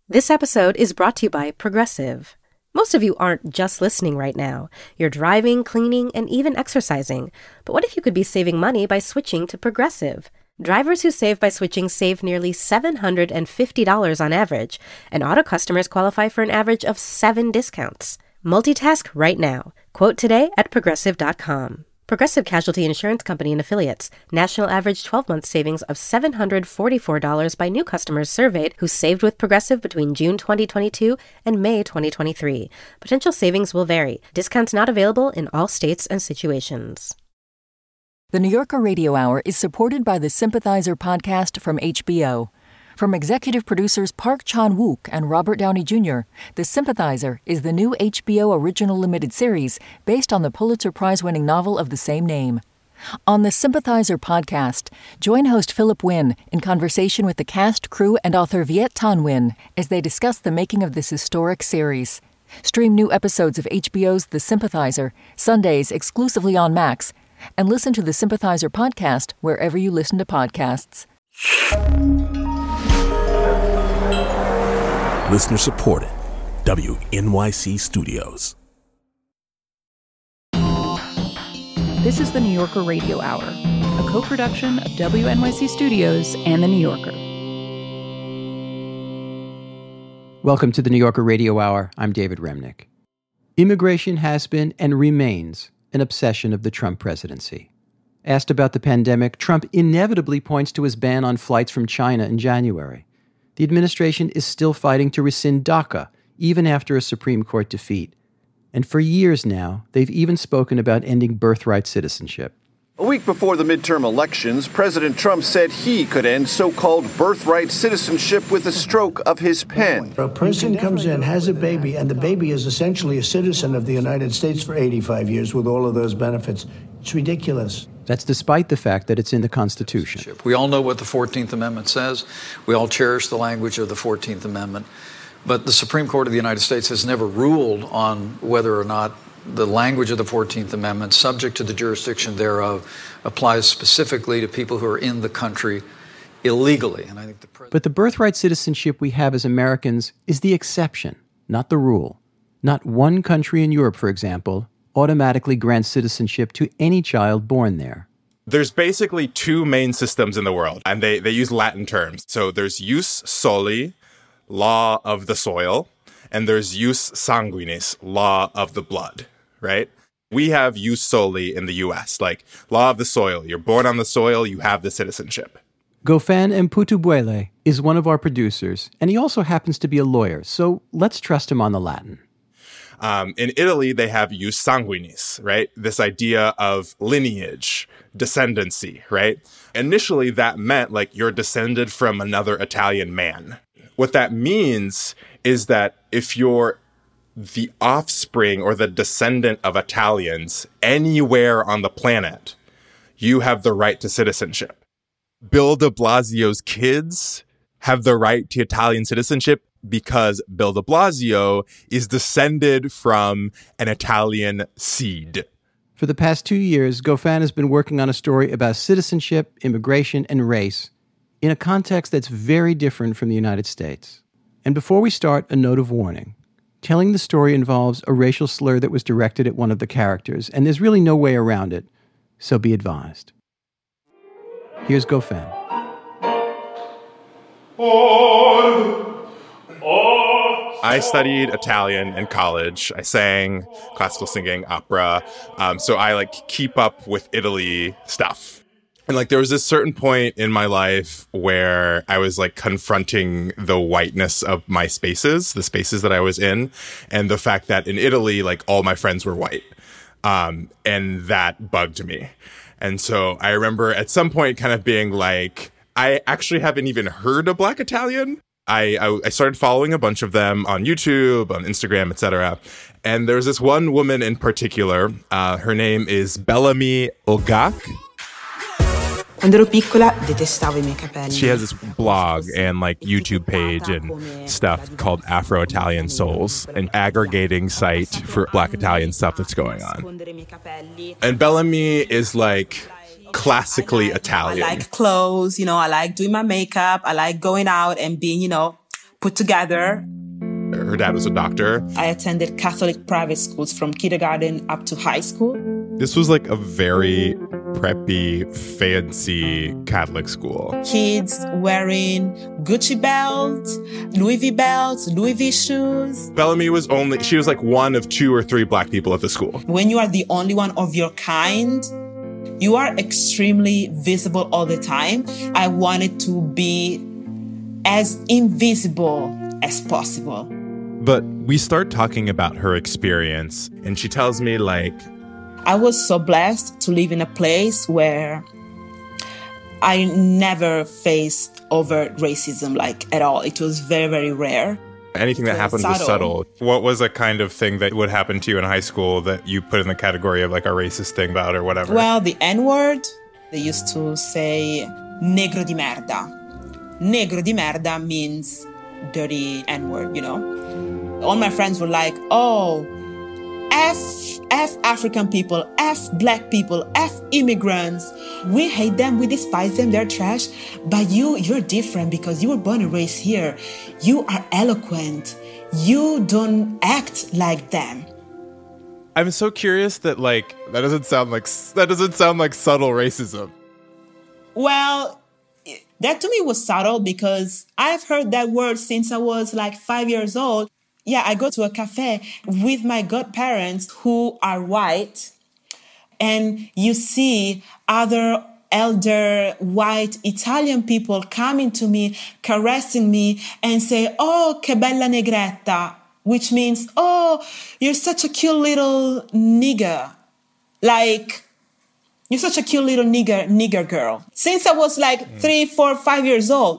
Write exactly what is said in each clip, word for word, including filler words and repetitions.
This episode is brought to you by Progressive. Most of you aren't just listening right now. You're driving, cleaning, and even exercising. But what if you could be saving money by switching to Progressive? Drivers who save by switching save nearly seven hundred fifty dollars on average, and auto customers qualify for an average of seven discounts. Multitask right now. Quote today at progressive dot com. Progressive Casualty Insurance Company and Affiliates. National average twelve-month savings of seven hundred forty-four dollars by new customers surveyed who saved with Progressive between June twenty twenty-two and May twenty twenty-three. Potential savings will vary. Discounts not available in all states and situations. The New Yorker Radio Hour is supported by the Sympathizer podcast from H B O. From executive producers Park Chan-wook and Robert Downey Junior, The Sympathizer is the new H B O original limited series based on the Pulitzer Prize-winning novel of the same name. On the Sympathizer podcast, join host Philip Wynn in conversation with the cast, crew, and author Viet Thanh Nguyen as they discuss the making of this historic series. Stream new episodes of H B O's The Sympathizer, Sundays exclusively on Max, and listen to the Sympathizer podcast wherever you listen to podcasts. Listener supported. W N Y C Studios. This is the New Yorker Radio Hour, a co-production of W N Y C Studios and the New Yorker. Welcome to the New Yorker Radio Hour. I'm David Remnick. Immigration has been and remains an obsession of the Trump presidency. Asked about the pandemic, Trump inevitably points to his ban on flights from China in January. The administration is still fighting to rescind DACA, even after a Supreme Court defeat. And for years now, they've even spoken about ending birthright citizenship. A week before the midterm elections, President Trump said he could end so-called birthright citizenship with a stroke of his pen. A person comes in, has a baby, and the baby is essentially a citizen of the United States for eighty-five years with all of those benefits. It's ridiculous. That's despite the fact that it's in the Constitution. We all know what the fourteenth Amendment says. We all cherish the language of the fourteenth Amendment. But the Supreme Court of the United States has never ruled on whether or not the language of the fourteenth Amendment, subject to the jurisdiction thereof, applies specifically to people who are in the country illegally. And I think the pres- But the birthright citizenship we have as Americans is the exception, not the rule. Not one country in Europe, for example, automatically grants citizenship to any child born there. There's basically two main systems in the world, and they, they use Latin terms. So there's jus soli, law of the soil, and there's jus sanguinis, law of the blood, right? We have jus soli in the U S, like law of the soil. You're born on the soil, you have the citizenship. Gofan Mputubuele is one of our producers, and he also happens to be a lawyer, so let's trust him on the Latin. Um, in Italy, they have jus sanguinis, right? This idea of lineage, descendancy, right? Initially, that meant like you're descended from another Italian man. What that means is that if you're the offspring or the descendant of Italians anywhere on the planet, you have the right to citizenship. Bill de Blasio's kids have the right to Italian citizenship because Bill de Blasio is descended from an Italian seed. For the past two years, Gofan has been working on a story about citizenship, immigration, and race in a context that's very different from the United States. And before we start, a note of warning. Telling the story involves a racial slur that was directed at one of the characters, and there's really no way around it, so be advised. Here's Gofan. I studied Italian in college. I sang classical singing, opera. Um, so I like keep up with Italy stuff. And like there was this certain point in my life where I was like confronting the whiteness of my spaces, the spaces that I was in, and the fact that in Italy, like all my friends were white. Um, and that bugged me. And so I remember at some point kind of being like, I actually haven't even heard of Black Italian. I, I, I started following a bunch of them on YouTube, on Instagram, et cetera. And there's this one woman in particular. Uh, her name is Bellamy Ogak. Quando ero piccola detestavo I miei capelli. She has this blog and like YouTube page and stuff called Afro-Italian Souls, an aggregating site for Black Italian stuff that's going on. And Bellamy is like classically Italian. I like clothes, you know, I like doing my makeup, I like going out and being, you know, put together. Her dad was a doctor. I attended Catholic private schools from kindergarten up to high school. This was like a very preppy, fancy Catholic school. Kids wearing Gucci belts, Louis V belts, Louis V shoes. Bellamy was only, she was like one of two or three black people at the school. When you are the only one of your kind, you are extremely visible all the time. I wanted to be as invisible as possible. But we start talking about her experience, and she tells me, like, I was so blessed to live in a place where I never faced overt racism, like, at all. It was very, very rare. Anything that happened was subtle. What was a kind of thing that would happen to you in high school that you put in the category of, like, a racist thing about or whatever? Well, the N-word. They used to say, negro di merda. Negro di merda means dirty N-word, you know? All my friends were like, oh, F, F African people, F black people, F immigrants. We hate them, we despise them, they're trash. But you, you're different because you were born and raised here. You are eloquent. You don't act like them. I'm so curious that, like, that doesn't sound like, that doesn't sound like subtle racism. Well, that to me was subtle because I've heard that word since I was like five years old. Yeah, I go to a cafe with my godparents who are white, and you see other elder white Italian people coming to me, caressing me, and say, oh, che bella negretta, which means, oh, you're such a cute little nigger. Like, you're such a cute little nigger, nigger girl. Since I was like mm. three, four, five years old.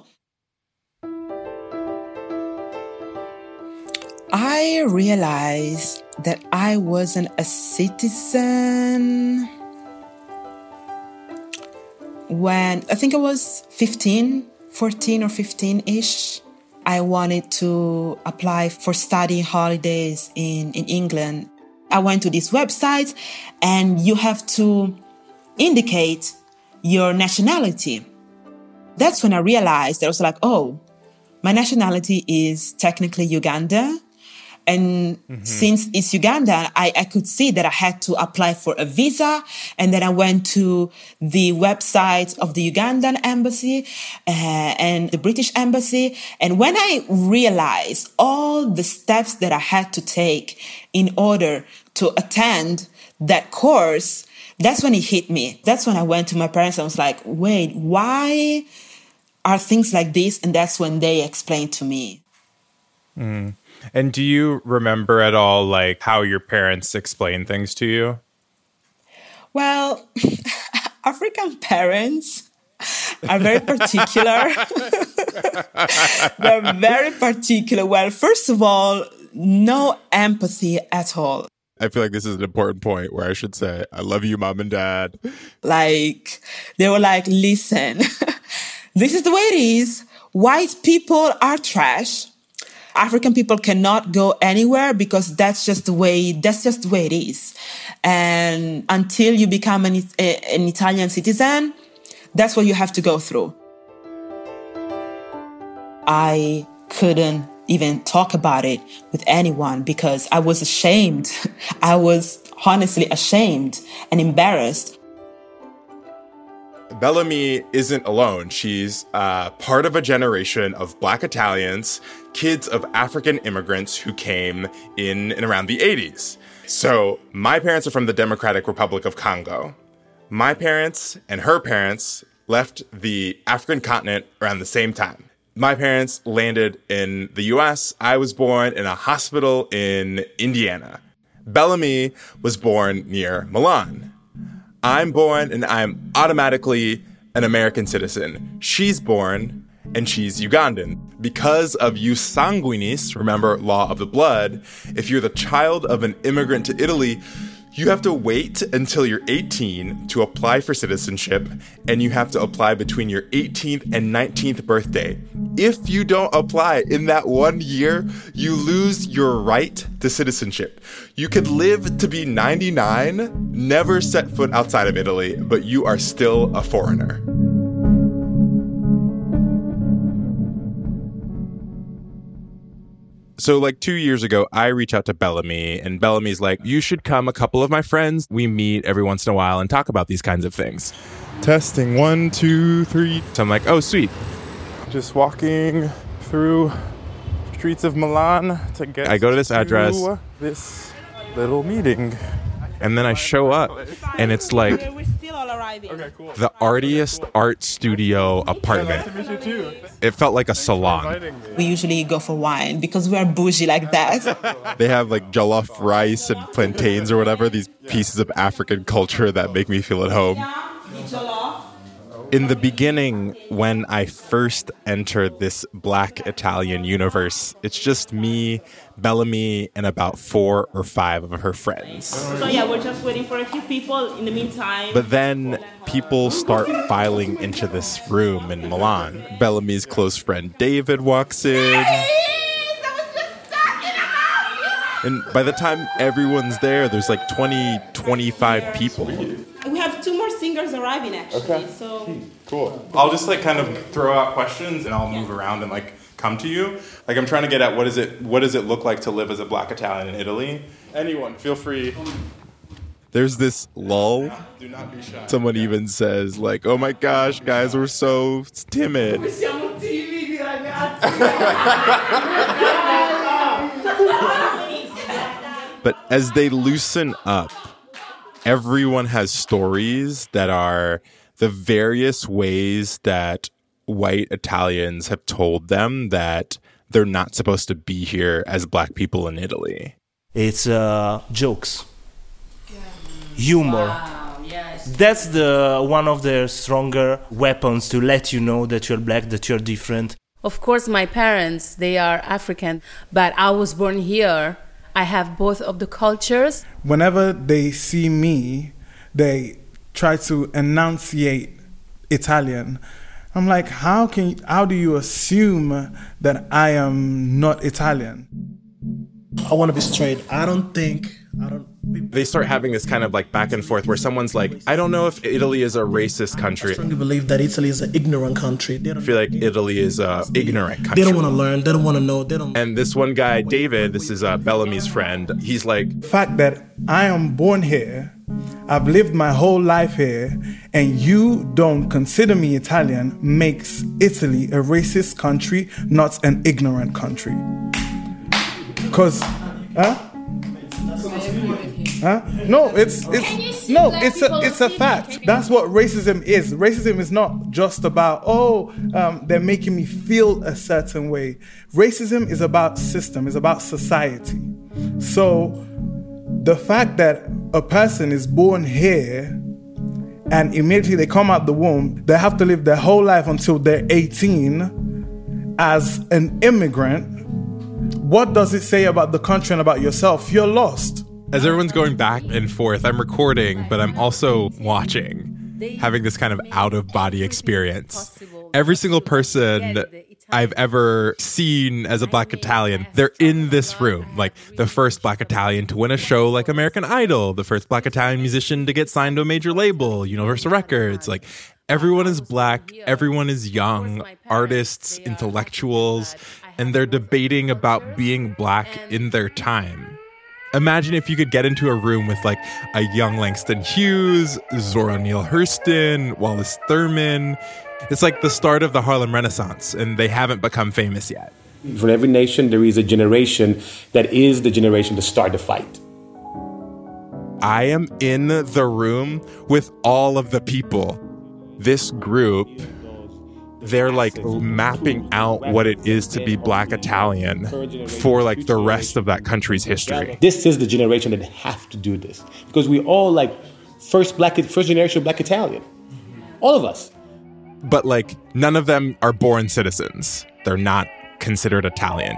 I realized that I wasn't a citizen when I think I was fifteen, fourteen or fifteen-ish. I wanted to apply for study holidays in, in England. I went to these websites and you have to indicate your nationality. That's when I realized that I was like, oh, my nationality is technically Uganda. And mm-hmm. since it's Uganda, I, I could see that I had to apply for a visa. And then I went to the website of the Ugandan embassy uh, and the British embassy. And when I realized all the steps that I had to take in order to attend that course, that's when it hit me. That's when I went to my parents and was like, wait, why are things like this? And that's when they explained to me. Mm. And do you remember at all, like, how your parents explain things to you? Well, African parents are very particular. They're very particular. Well, first of all, no empathy at all. I feel like this is an important point where I should say, I love you, mom and dad. Like, they were like, listen, this is the way it is. White people are trash. African people cannot go anywhere because that's just the way, that's just the way it is. And until you become an, an Italian citizen, that's what you have to go through. I couldn't even talk about it with anyone because I was ashamed. I was honestly ashamed and embarrassed. Bellamy isn't alone. She's uh, part of a generation of Black Italians, kids of African immigrants who came in and around the eighties. So my parents are from the Democratic Republic of Congo. My parents and her parents left the African continent around the same time. My parents landed in the U S. I was born in a hospital in Indiana. Bellamy was born near Milan. I'm born and I'm automatically an American citizen. She's born and she's Ugandan. Because of jus sanguinis, remember, law of the blood, if you're the child of an immigrant to Italy, you have to wait until you're eighteen to apply for citizenship, and you have to apply between your eighteenth and nineteenth birthday. If you don't apply in that one year, you lose your right to citizenship. You could live to be ninety-nine, never set foot outside of Italy, but you are still a foreigner. So like two years ago, I reach out to Bellamy, and Bellamy's like, you should come, a couple of my friends. We meet every once in a while and talk about these kinds of things. Testing, one, two, three. So I'm like, oh, sweet. Just walking through streets of Milan to get I go to this to address. This little meeting. And then I show up, and it's like the artiest art studio apartment. It felt like a salon. We usually go for wine because we are bougie like that. They have like jollof rice and plantains or whatever, these pieces of African culture that make me feel at home. In the beginning, when I first entered this Black Italian universe, it's just me, Bellamy, and about four or five of her friends. So yeah, we're just waiting for a few people in the meantime. But then people start filing into this room in Milan. Bellamy's close friend David walks in. And by the time everyone's there, there's like twenty, twenty-five people. We have two more singers arriving, actually. Okay. So cool. I'll just like kind of throw out questions, and I'll move around and like come to you. Like I'm trying to get at what is it what does it look like to live as a Black Italian in Italy? Anyone, feel free. There's this lull. Do not be shy. Someone even says like, "Oh my gosh, guys, we're so timid." But as they loosen up, everyone has stories that are the various ways that white Italians have told them that they're not supposed to be here as Black people in Italy. It's uh, jokes, humor. Wow, yes. That's the one of their stronger weapons to let you know that you're Black, that you're different. Of course, my parents, they are African, but I was born here. I have both of the cultures. Whenever they see me, they try to enunciate Italian. I'm like, how can how do you assume that I am not Italian? I want to be straight. I don't think I don't They start having this kind of like back and forth where someone's like, I don't know if Italy is a racist country. I strongly believe that Italy is an ignorant country. They don't I feel like Italy is a ignorant country. They don't want to learn. They don't want to know. They don't. And this one guy, David, this is uh, Bellamy's friend. He's like, the fact that I am born here, I've lived my whole life here, and you don't consider me Italian makes Italy a racist country, not an ignorant country. Because, huh? Huh? No, it's it's no, it's a it's a fact. That's what racism is. Racism is not just about oh, um, they're making me feel a certain way. Racism is about system. It's about society. So the fact that a person is born here and immediately they come out the womb, they have to live their whole life until they're eighteen as an immigrant. What does it say about the country and about yourself? You're lost. As everyone's going back and forth, I'm recording, but I'm also watching, having this kind of out-of-body experience. Every single person I've ever seen as a Black Italian, they're in this room. Like the first Black Italian to win a show like American Idol, the first Black Italian musician to get signed to a major label, Universal Records. Like everyone is Black, everyone is young, artists, intellectuals, and they're debating about being Black in their time. Imagine if you could get into a room with like a young Langston Hughes, Zora Neale Hurston, Wallace Thurman. It's like the start of the Harlem Renaissance, and they haven't become famous yet. For every nation, there is a generation that is the generation to start the fight. I am in the room with all of the people. This group, they're like mapping out what it is to be Black Italian for like the rest of that country's history. This is the generation that have to do this because we all like first black, first generation Black Italian, all of us. But like none of them are born citizens. They're not considered Italian.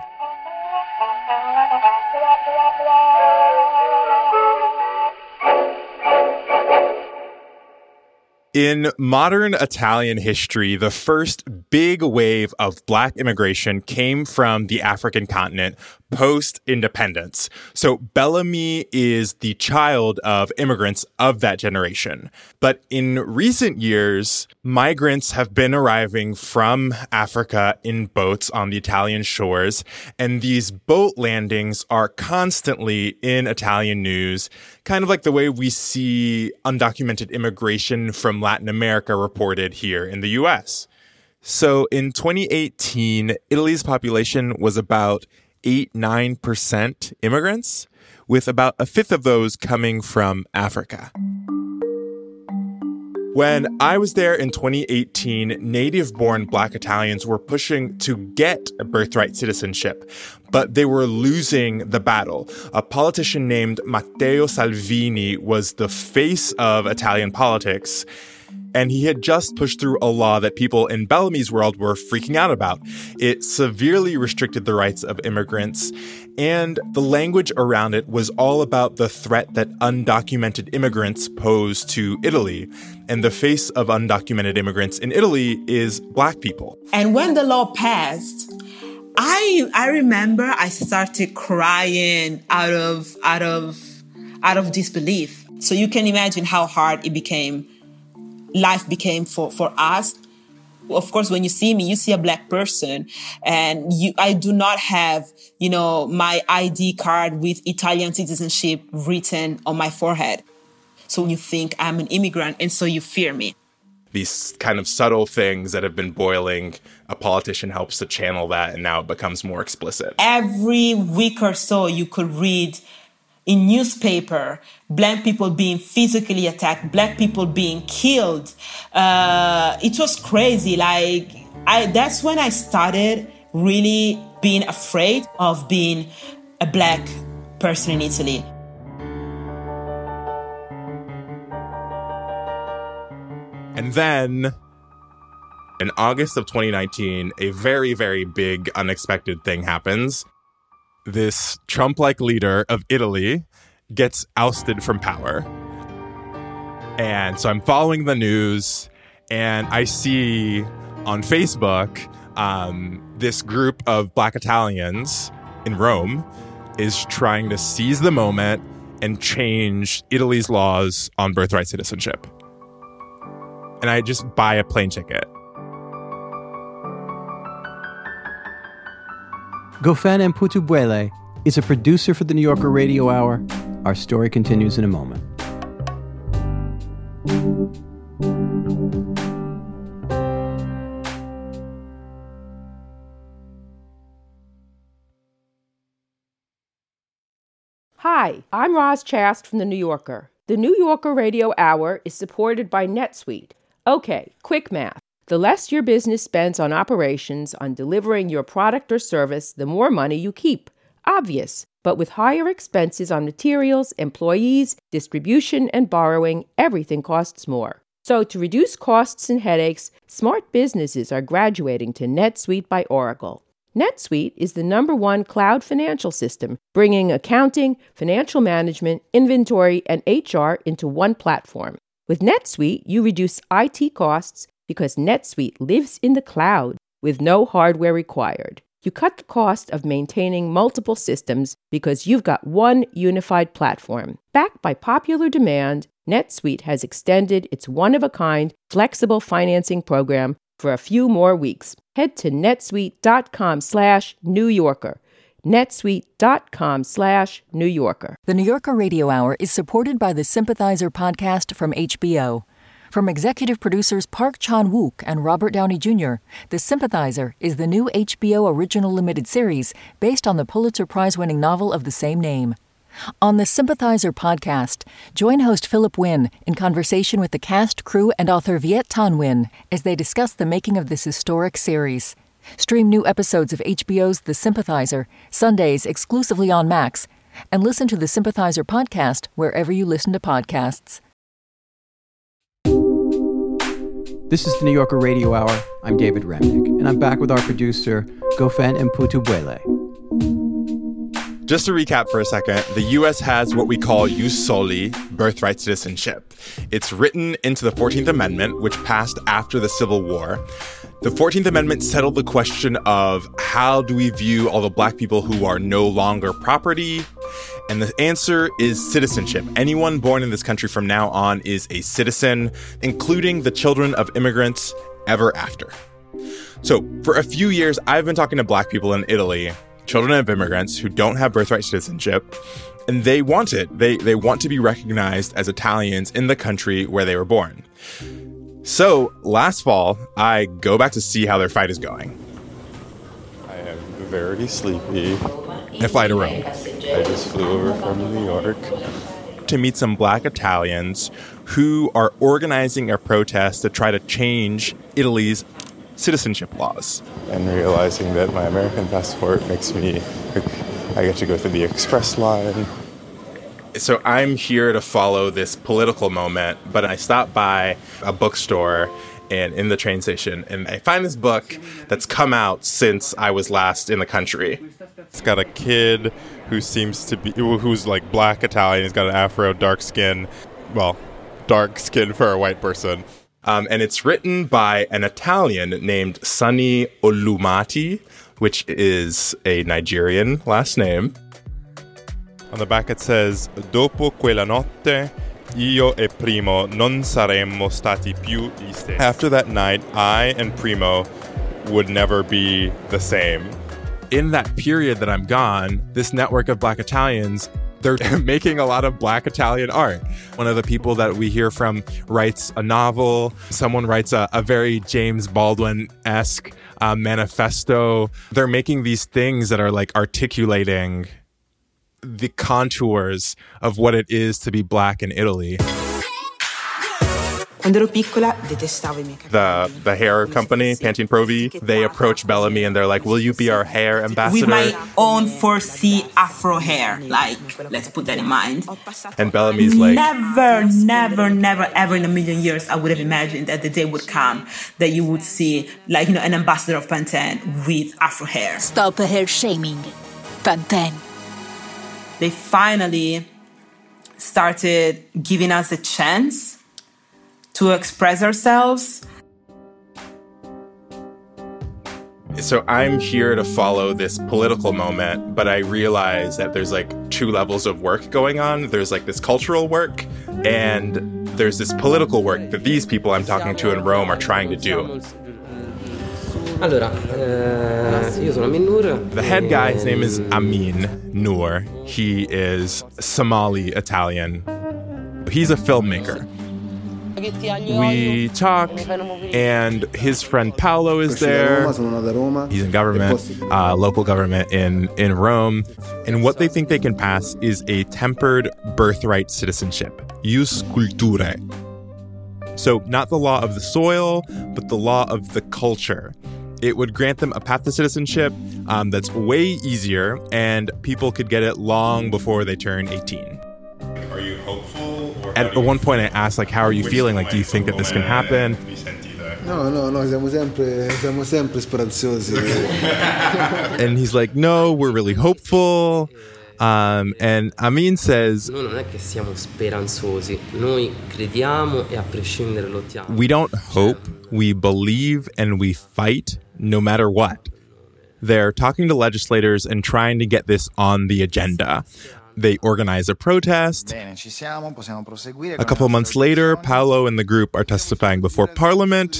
In modern Italian history, the first big wave of Black immigration came from the African continent, post-independence. So Bellamy is the child of immigrants of that generation. But in recent years, migrants have been arriving from Africa in boats on the Italian shores, and these boat landings are constantly in Italian news, kind of like the way we see undocumented immigration from Latin America reported here in the U S. So in twenty eighteen, Italy's population was about eight to nine percent immigrants, with about a fifth of those coming from Africa. When I was there in twenty eighteen, native-born Black Italians were pushing to get a birthright citizenship, but they were losing the battle. A politician named Matteo Salvini was the face of Italian politics, and he had just pushed through a law that people in Bellamy's world were freaking out about. It severely restricted the rights of immigrants, and the language around it was all about the threat that undocumented immigrants pose to Italy. And the face of undocumented immigrants in Italy is Black people. And when the law passed, I I remember I started crying out of out of out of disbelief. So you can imagine how hard it became. Life became for, for us. Of course, when you see me, you see a Black person, and you, I do not have, you know, my I D card with Italian citizenship written on my forehead. So you think I'm an immigrant, and so you fear me. These kind of subtle things that have been boiling, a politician helps to channel that, and now it becomes more explicit. Every week or so, you could read in newspaper, Black people being physically attacked, Black people being killed. Uh, it was crazy. Like, I, that's when I started really being afraid of being a Black person in Italy. And then, in August of twenty nineteen, a very, very big, unexpected thing happens. This Trump-like leader of Italy gets ousted from power. And so I'm following the news, and I see on Facebook um, this group of Black Italians in Rome is trying to seize the moment and change Italy's laws on birthright citizenship. And I just buy a plane ticket. Gofen Mputubwele is a producer for the New Yorker Radio Hour. Our story continues in a moment. Hi, I'm Roz Chast from The New Yorker. The New Yorker Radio Hour is supported by NetSuite. Okay, quick math. The less your business spends on operations, on delivering your product or service, the more money you keep. Obvious. But with higher expenses on materials, employees, distribution, and borrowing, everything costs more. So to reduce costs and headaches, smart businesses are graduating to NetSuite by Oracle. NetSuite is the number one cloud financial system, bringing accounting, financial management, inventory, and H R into one platform. With NetSuite, you reduce I T costs because NetSuite lives in the cloud with no hardware required. You cut the cost of maintaining multiple systems because you've got one unified platform. Backed by popular demand, NetSuite has extended its one-of-a-kind flexible financing program for a few more weeks. Head to netsuite.com slash New Yorker. netsuite.com slash New Yorker. The New Yorker Radio Hour is supported by the Sympathizer podcast from H B O. From executive producers Park Chan-wook and Robert Downey Junior, The Sympathizer is the new H B O original limited series based on the Pulitzer Prize-winning novel of the same name. On the Sympathizer podcast, join host Philip Wynn in conversation with the cast, crew, and author Viet Thanh Nguyen as they discuss the making of this historic series. Stream new episodes of H B O's The Sympathizer, Sundays exclusively on Max, and listen to the Sympathizer podcast wherever you listen to podcasts. This is the New Yorker Radio Hour. I'm David Remnick, and I'm back with our producer, Gofen Mputubwele. Just to recap for a second, the U S has what we call jus soli, birthright citizenship. It's written into the fourteenth Amendment, which passed after the Civil War. The fourteenth Amendment settled the question of how do we view all the black people who are no longer property? And the answer is citizenship. Anyone born in this country from now on is a citizen, including the children of immigrants ever after. So for a few years, I've been talking to black people in Italy, children of immigrants who don't have birthright citizenship, and they want it. They, they want to be recognized as Italians in the country where they were born. So last fall, I go back to see how their fight is going. I am very sleepy. I fly to Rome. I just flew over from New York. To meet some black Italians who are organizing a protest to try to change Italy's citizenship laws. And realizing that my American passport makes me, I get to go through the express line. So I'm here to follow this political moment, but I stopped by a bookstore and in the train station, and I find this book that's come out since I was last in the country. It's got a kid who seems to be, who's like black Italian. He's got an afro, dark skin, well, dark skin for a white person. Um, and it's written by an Italian named Sunny Olumati, which is a Nigerian last name. On the back it says, Dopo quella notte, io e Primo non saremmo stati più gli stessi. After that night, I and Primo would never be the same. In that period that I'm gone, this network of black Italians, they're making a lot of black Italian art. One of the people that we hear from writes a novel. Someone writes a, a very James Baldwin-esque uh, manifesto. They're making these things that are like articulating the contours of what it is to be black in Italy. Quando ero piccola detestavo I miei capelli. The, the hair company, Pantene Pro V, they approach Bellamy and they're like, will you be our hair ambassador? With my own four C afro hair, like, let's put that in mind. And Bellamy's like, never, never, never, ever in a million years I would have imagined that the day would come that you would see, like, you know, an ambassador of Pantene with afro hair. Stop hair shaming. Pantene. They finally started giving us a chance to express ourselves. So I'm here to follow this political moment, but I realize that there's like two levels of work going on. There's like this cultural work, and there's this political work that these people I'm talking to in Rome are trying to do. Allora, uh, io sono Amin Noor. The head guy, his name is Amin Noor. He is Somali Italian. He's a filmmaker. We talk, and his friend Paolo is there. He's in government, uh, local government in, in Rome. And what they think they can pass is a tempered birthright citizenship, jus culturae. So not the law of the soil, but the law of the culture. It would grant them a path to citizenship um, that's way easier, and people could get it long before they turn eighteen. Are you hopeful? Or At one point I asked, like, how are you feeling? Like, do you think that this can happen? No, no, no, siamo sempre, siamo sempre speranzosi. And he's like, no, we're really hopeful. Um, and Amin says, Noi non è che siamo speranzosi, noi crediamo e a prescindere lottiamo. We don't hope, we believe, and we fight no matter what. They're talking to legislators and trying to get this on the agenda. They organize a protest. A couple of months later, Paolo and the group are testifying before Parliament.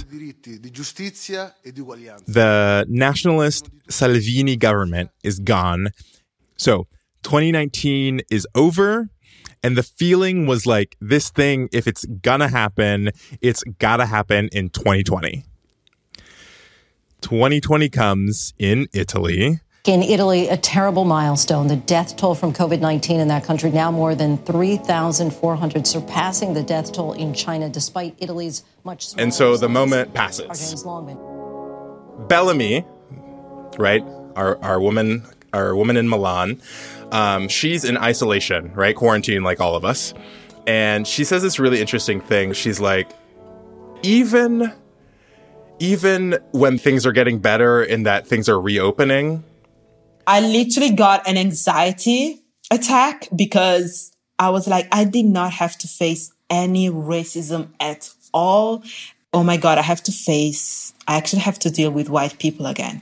The nationalist Salvini government is gone. So twenty nineteen is over, and the feeling was like, this thing, if it's gonna happen, it's gotta happen in twenty twenty. twenty twenty comes in Italy. In Italy, a terrible milestone. The death toll from covid nineteen in that country now more than three thousand four hundred, surpassing the death toll in China, despite Italy's much smaller. And so the moment passes. Bellamy, right, our our woman, our woman in Milan, um, she's in isolation, right, quarantine like all of us, and she says this really interesting thing. She's like, even, even when things are getting better and that things are reopening, I literally got an anxiety attack because I was like, I did not have to face any racism at all. oh my God, I have to face, I actually have to deal with white people again.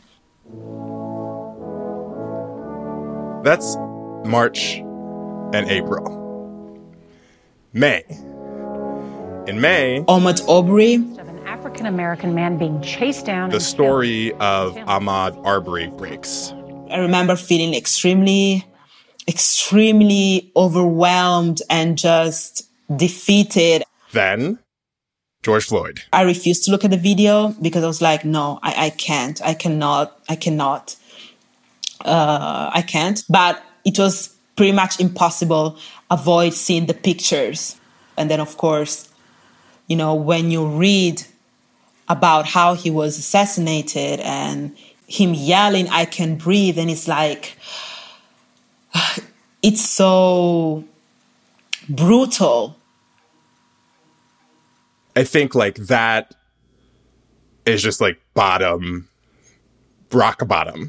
That's March and April. May. In May, Ahmaud Arbery, African American man being chased down. The story of Ahmaud Arbery breaks. I remember feeling extremely, extremely overwhelmed and just defeated. Then, George Floyd. I refused to look at the video because I was like, no, I, I can't. I cannot. I cannot. Uh, I can't. But it was pretty much impossible avoid seeing the pictures. And then, of course, you know, when you read about how he was assassinated and him yelling, I can breathe. And it's like, it's so brutal. I think like that is just like bottom, rock bottom.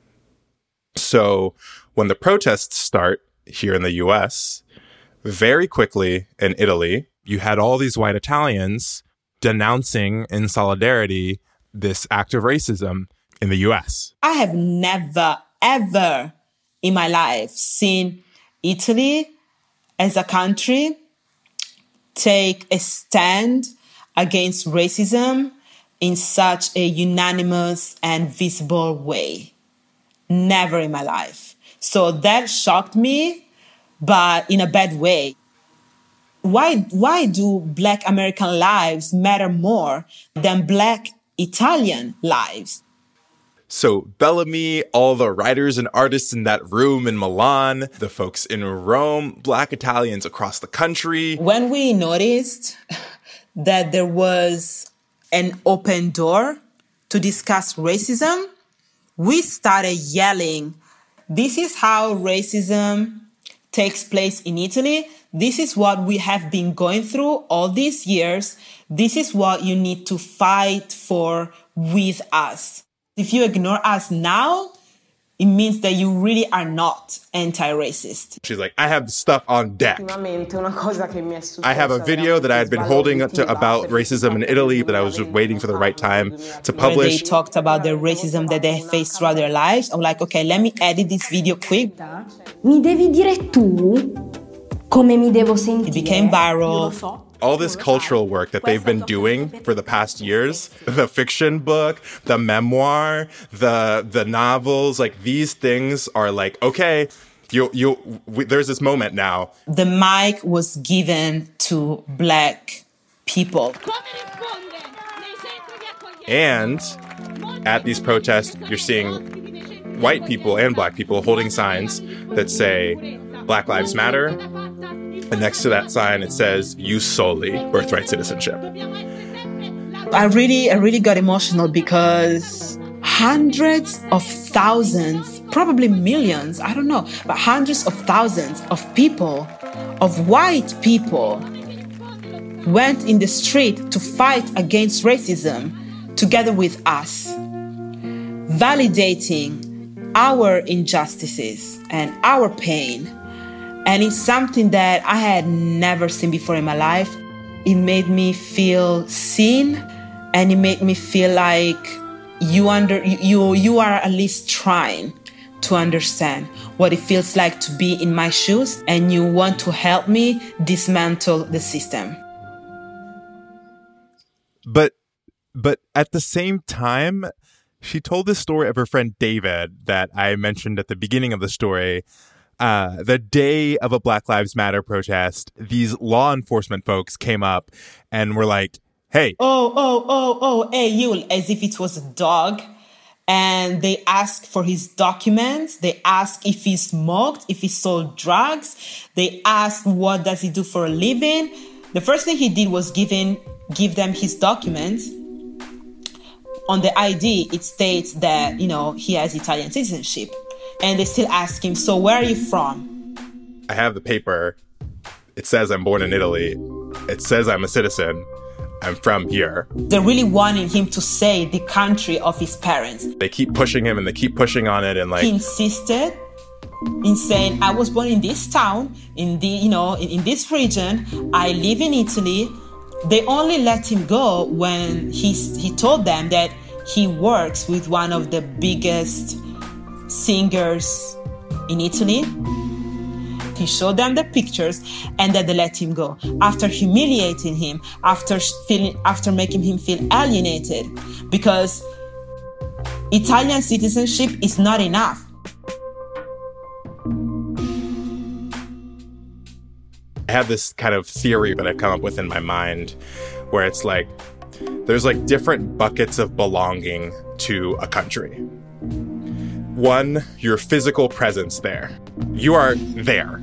So when the protests start here in the U S, very quickly in Italy, you had all these white Italians denouncing in solidarity this act of racism in the U S. I have never, ever in my life seen Italy as a country take a stand against racism in such a unanimous and visible way. Never in my life. So that shocked me, but in a bad way. Why, why do Black American lives matter more than Black Italian lives? So Bellamy, all the writers and artists in that room in Milan, the folks in Rome, Black Italians across the country. When we noticed that there was an open door to discuss racism, we started yelling, this is how racism takes place in Italy. This is what we have been going through all these years. This is what you need to fight for with us. If you ignore us now, it means that you really are not anti-racist. She's like, I have stuff on deck. I have a video that I had been holding to about racism in Italy that I was just waiting for the right time to publish. Where they talked about the racism that they faced throughout their lives. I'm like, okay, let me edit this video quick. Mi devi dire tu come mi devo sentire. It became viral. All this cultural work that they've been doing for the past years, the fiction book, the memoir, the the novels, like these things are like, okay, you you we, there's this moment now. The mic was given to Black people. And at these protests, you're seeing white people and Black people holding signs that say Black Lives Matter. And next to that sign, it says, use solely birthright citizenship. I really, I really got emotional because hundreds of thousands, probably millions, I don't know, but hundreds of thousands of people, of white people, went in the street to fight against racism together with us, validating our injustices and our pain. And it's something that I had never seen before in my life. It made me feel seen, and it made me feel like you under you you are at least trying to understand what it feels like to be in my shoes, and you want to help me dismantle the system. But but at the same time, she told this story of her friend David that I mentioned at the beginning of the story. Uh, the day of a Black Lives Matter protest, these law enforcement folks came up and were like, hey. Oh, oh, oh, oh, hey, you, as if it was a dog. And they asked for his documents. They asked if he smoked, if he sold drugs. They asked what does he do for a living. The first thing he did was giving, give them his documents. On the I D, it states that, you know, he has Italian citizenship. And they still ask him, so where are you from? I have the paper. It says I'm born in Italy. It says I'm a citizen. I'm from here. They're really wanting him to say the country of his parents. They keep pushing him and they keep pushing on it, and like he insisted in saying, I was born in this town, in the, you know, in, in this region. I live in Italy. They only let him go when he, he told them that he works with one of the biggest singers in Italy. He showed them the pictures and then they let him go. After humiliating him, after feeling, after making him feel alienated, because Italian citizenship is not enough. I have this kind of theory that I've come up with in my mind where it's like, there's like different buckets of belonging to a country. One, your physical presence there. You are there.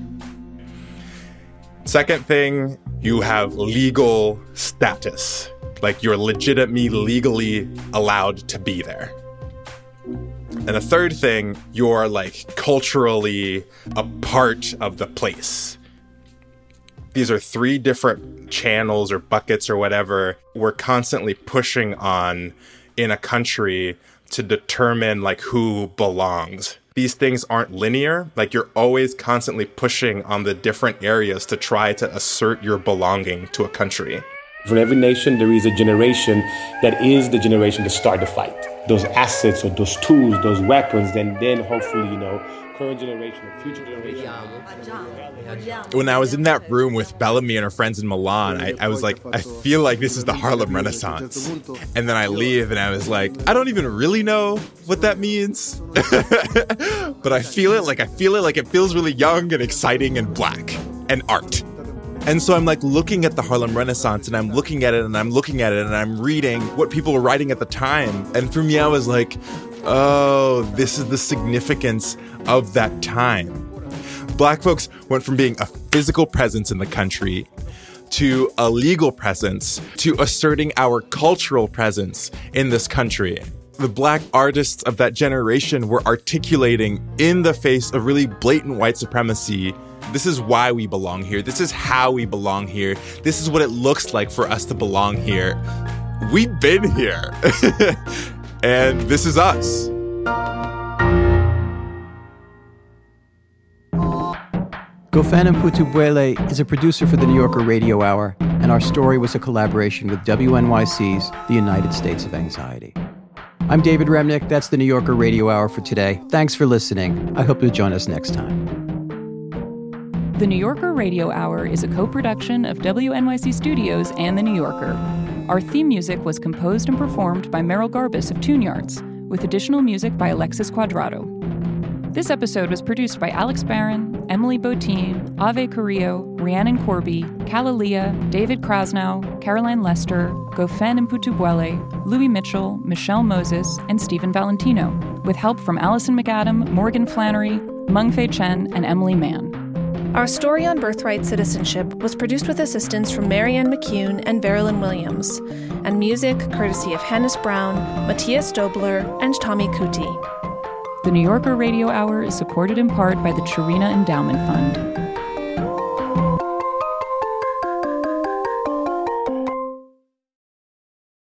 Second thing, you have legal status. Like you're legitimately, legally allowed to be there. And the third thing, you're like culturally a part of the place. These are three different channels or buckets or whatever we're constantly pushing on in a country to determine like who belongs. These things aren't linear. Like you're always constantly pushing on the different areas to try to assert your belonging to a country. For every nation, there is a generation that is the generation to start the fight. Those assets or those tools, those weapons, then then hopefully, you know, current generation or future generation. When I was in that room with Bellamy and her friends in Milan, I, I was like, I feel like this is the Harlem Renaissance. And then I leave and I was like, I don't even really know what that means. But I feel it like I feel it like it feels really young and exciting and black and art. And so I'm like looking at the Harlem Renaissance and I'm looking at it and I'm looking at it and I'm reading what people were writing at the time. And for me, I was like, oh, this is the significance of that time. Black folks went from being a physical presence in the country to a legal presence to asserting our cultural presence in this country. The Black artists of that generation were articulating in the face of really blatant white supremacy. This is why we belong here. This is how we belong here. This is what it looks like for us to belong here. We've been here. And this is us. Gofana Mputubwele is a producer for the New Yorker Radio Hour, and our story was a collaboration with W N Y C's The United States of Anxiety. I'm David Remnick. That's the New Yorker Radio Hour for today. Thanks for listening. I hope you'll join us next time. The New Yorker Radio Hour is a co-production of W N Y C Studios and The New Yorker. Our theme music was composed and performed by Merrill Garbus of Tune Yards, with additional music by Alexis Quadrado. This episode was produced by Alex Barron, Emily Botine, Ave Carrillo, Rhiannon Corby, Kalalia, David Krasnow, Caroline Lester, Gofen Mputubwele, Louis Mitchell, Michelle Moses, and Stephen Valentino, with help from Allison McAdam, Morgan Flannery, Mengfei Chen, and Emily Mann. Our story on birthright citizenship was produced with assistance from Marianne McCune and Verilyn Williams, and music courtesy of Hannes Brown, Matthias Dobler, and Tommy Kuti. The New Yorker Radio Hour is supported in part by the Chirina Endowment Fund.